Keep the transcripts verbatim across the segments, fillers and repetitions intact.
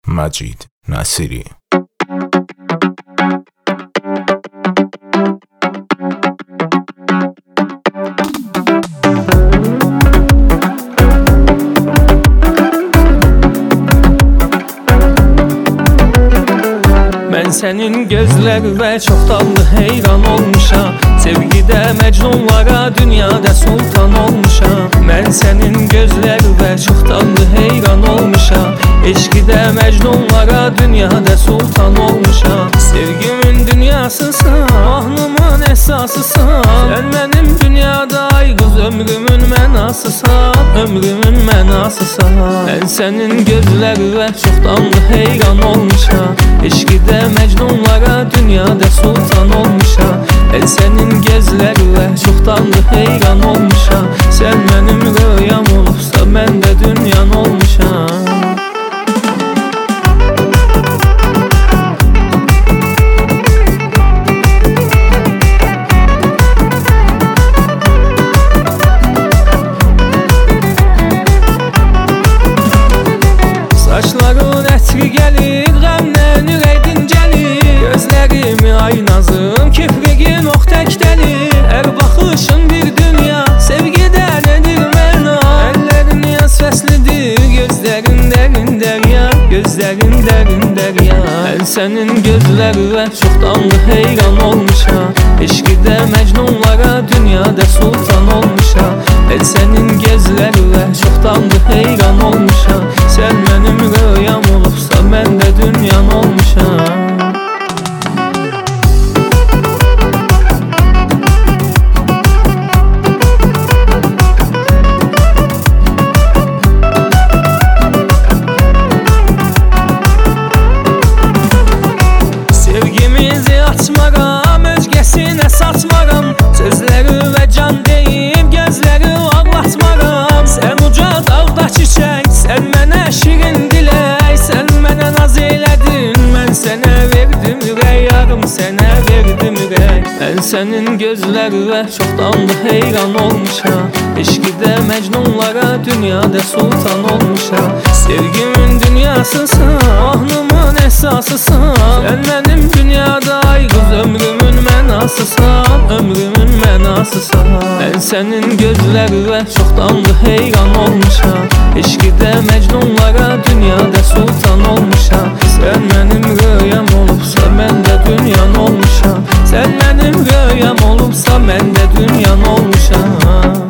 مجید نصیری. Mən sənin gözlərinə çoxdandır heyran olmuşam. Sevgidə məcnunlara dünyada sultan olmuşam. Mən sənin gözlərinə çoxdandır heyran olmuşam. Eşqidə məcnunlara dünyada sultan olmuşam. Sevgimin dünyasısan, ahnımın əsasısan. Sən mənim dünyada ay qız ömrümün mənasısan, ömrümün mənasısan. Mən sənin gözlərinə çoxdandır heyran olmuşam. Eşqidə məcnunlara dünyada sultan olmuşam. Ben senin gözlerine çoxdandır heyran olmuşam. Sen benim rüyam olubsa mən də dünyan olmuşam. Saçların ətri gəlir, qəmdən ürək dincəlir. Gözlərimi aynazım, kiprigin ox təkdəlir. Hər baxışın bir dünya, sevgidən edir məna. Əllərin yaz fəslidir, gözlərin dərin dərya, gözlərin dərin dərya. Mən sənin gözlərinə çoxdandır heyran olmuşam. Eşqidə məcnunlara dünyada sultan olmuşam. Ben sənin gözlərinə çoxdandır heyran olmuşam. Sən mənim rüyam olubsa mən də dünyan olmuşam. Sevgimizi açmaram, özgəsinə satmaram. Sözləri və can deyib, gözləri ağlatmaram. Sən uca dağda çiçək, sən mənə şirin dilək. Sən mənə naz elədin, mən sənə verdim ürək. Yarım sənə verdim ürək. Mən sənin gözlərinə çoxdandır heyran olmuşam. Eşqidə məcnunlara dünyada sultan olmuşam. Sevgimin dünyasısan, ahnımın əsasısan. Sən mənim dünyada ay qız ömrümün mənasısan, ömrümün mənasısan. Mən sənin gözlərinə çoxdandır heyran olmuşam. Eşqidə məcnunlara dünyada sultan olmuşam. Sən mənim rüyam olubsa mən də dünyan olmuşam. Sən mənim rüyam olubsa mən də dünyan olmuşam.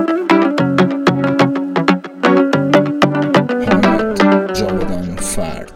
جاودان فرد